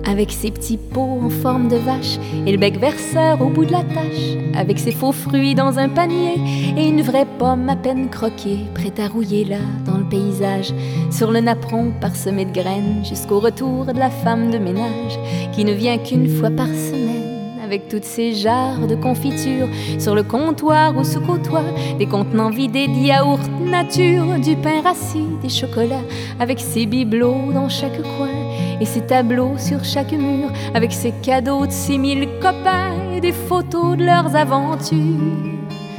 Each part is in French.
avec ses petits pots en forme de vache et le bec verseur au bout de la tâche, avec ses faux fruits dans un panier et une vraie pomme à peine croquée, prête à rouiller là dans le paysage, sur le napperon parsemé de graines, jusqu'au retour de la femme de ménage qui ne vient qu'une fois par semaine, avec toutes ces jarres de confiture sur le comptoir ou sous côtoir, des contenants vidés de yaourt nature, du pain rassis, des chocolats, avec ses bibelots dans chaque coin et ses tableaux sur chaque mur, avec ses cadeaux de ses 1000 copains et des photos de leurs aventures,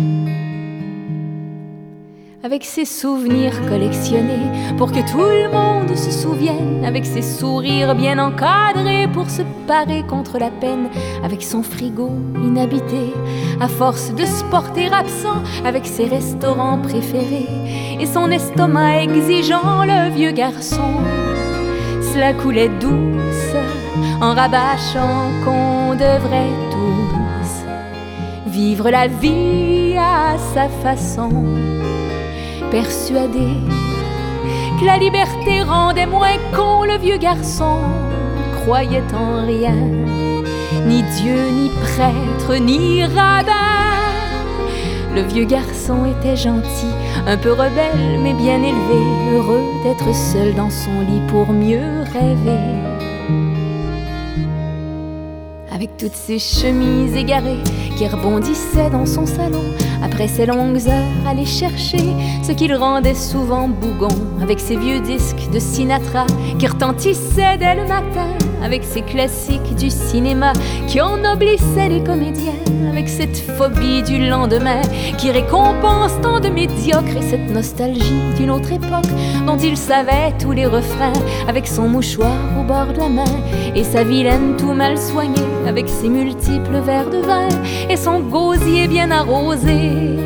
avec ses souvenirs collectionnés pour que tout le monde se souvienne, avec ses sourires bien encadrés pour se parer contre la peine, avec son frigo inhabité à force de se porter absent, avec ses restaurants préférés et son estomac exigeant, le vieux garçon. Cela coulait douce en rabâchant qu'on devrait tous vivre la vie à sa façon, persuadé que la liberté rendait moins con. Le vieux garçon croyait en rien, ni Dieu, ni prêtre, ni rabbin. Le vieux garçon était gentil, un peu rebelle, mais bien élevé, heureux d'être seul dans son lit pour mieux rêver. Avec toutes ses chemises égarées qui rebondissaient dans son salon, après ses longues heures aller chercher ce qu'il rendait souvent bougon, avec ses vieux disques de Sinatra qui retentissaient dès le matin, avec ses classiques du cinéma qui ennoblissaient les comédiens, avec cette phobie du lendemain qui récompense tant de médiocres et cette nostalgie d'une autre époque dont il savait tous les refrains, avec son mouchoir au bord de la main et sa vilaine tout mal soignée, avec ses multiples verres de vin et son gosier bien arrosé,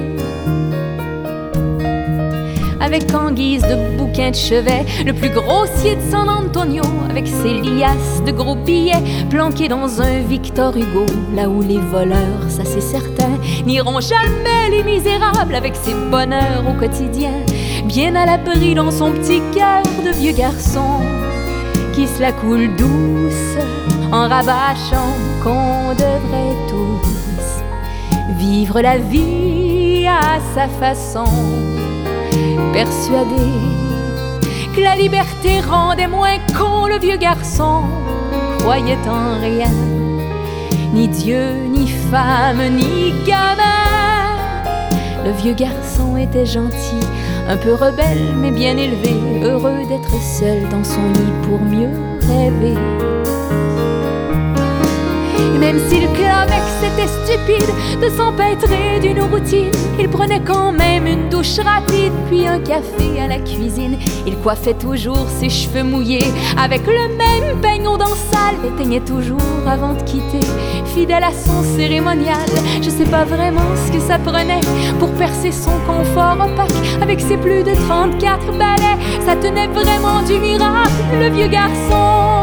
avec en guise de bouquin de chevet le plus grossier de San Antonio, avec ses liasses de gros billets planqués dans un Victor Hugo, là où les voleurs, ça c'est certain, n'iront jamais les misérables, avec ses bonheurs au quotidien, bien à l'abri dans son petit cœur de vieux garçon qui se la coule douce en rabâchant qu'on devrait tous vivre la vie à sa façon, persuadé que la liberté rendait moins con. Le vieux garçon croyait en rien, ni Dieu, ni femme, ni gamin. Le vieux garçon était gentil, un peu rebelle, mais bien élevé, heureux d'être seul dans son lit pour mieux rêver. Et même si le Clavex était stupide de s'empêtrer d'une routine, il prenait quand même une douche rapide, puis un café à la cuisine. Il coiffait toujours ses cheveux mouillés avec le même peigne aux dents sales, éteignait toujours avant de quitter, fidèle à son cérémonial. Je sais pas vraiment ce que ça prenait pour percer son confort opaque, avec ses plus de 34 balais, ça tenait vraiment du miracle, le vieux garçon.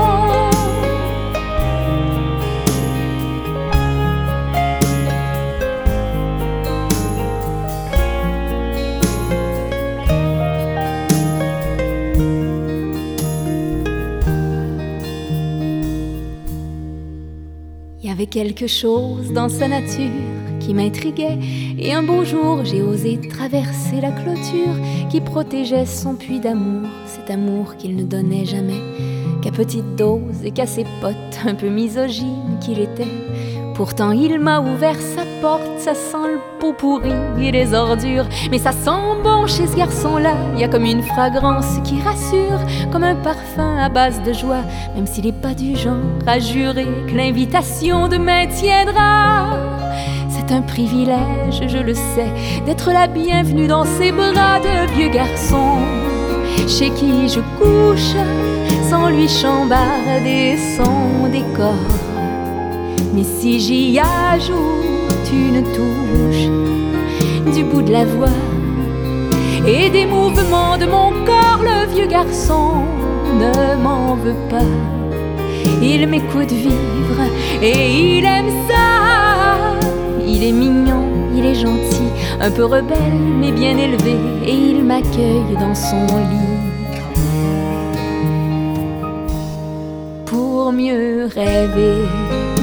Il y avait quelque chose dans sa nature qui m'intriguait, et un beau jour j'ai osé traverser la clôture qui protégeait son puits d'amour, cet amour qu'il ne donnait jamais qu'à petite dose et qu'à ses potes un peu misogynes qu'il était. Pourtant il m'a ouvert sa porte, ça sent le pot pourri et les ordures, mais ça sent bon chez ce garçon-là. Il y a comme une fragrance qui rassure, comme un parfum à base de joie, même s'il n'est pas du genre à jurer que l'invitation demain tiendra. C'est un privilège, je le sais, d'être la bienvenue dans ses bras de vieux garçon, chez qui je couche sans lui chambarder son décor. Mais si j'y ajoute une touche du bout de la voix et des mouvements de mon corps, le vieux garçon ne m'en veut pas. Il m'écoute vivre et il aime ça. Il est mignon, il est gentil, un peu rebelle mais bien élevé, et il m'accueille dans son lit pour mieux rêver.